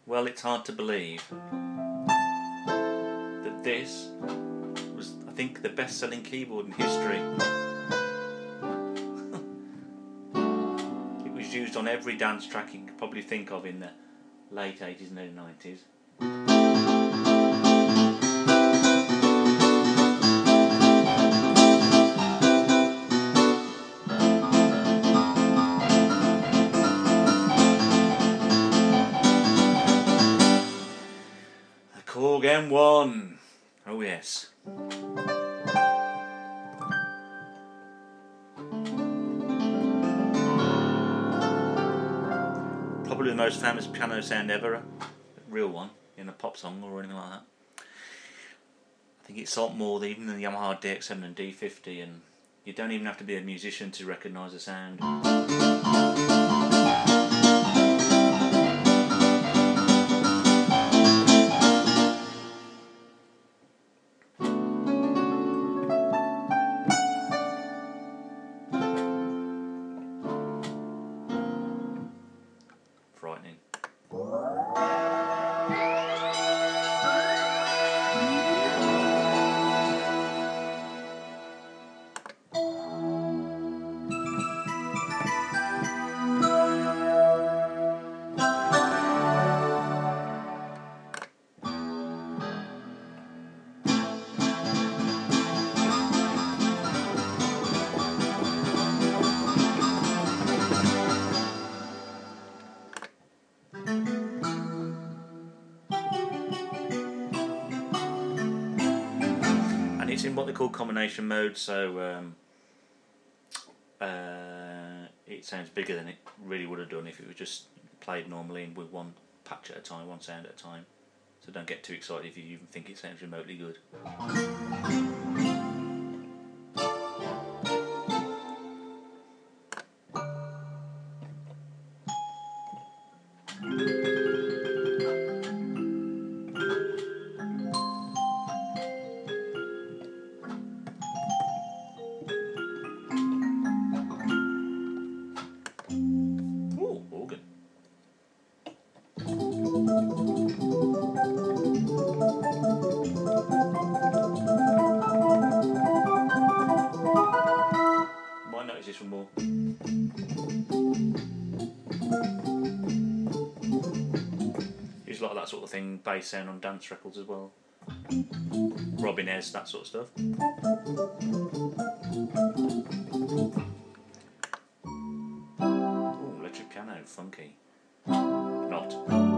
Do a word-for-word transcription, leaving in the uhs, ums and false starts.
Well, it's hard to believe that this was, I think, the best-selling keyboard in history. It was used on every dance track you could probably think of in the late eighties and early nineties. Korg M one. Oh yes. Probably the most famous piano sound ever, a real one, in a pop song or anything like that. I think it's sold more even than the Yamaha D X seven and D fifty, and you don't even have to be a musician to recognise the sound. Frightening. It's in what they call combination mode, so um, uh, it sounds bigger than it really would have done if it was just played normally and with one patch at a time, one sound at a time. So don't get too excited if you even think it sounds remotely good. Ooh, organ. Might notice this one more. Use a lot of that sort of thing, bass sound on dance records as well. Robin S, that sort of stuff. Ooh, electric piano, funky. Not.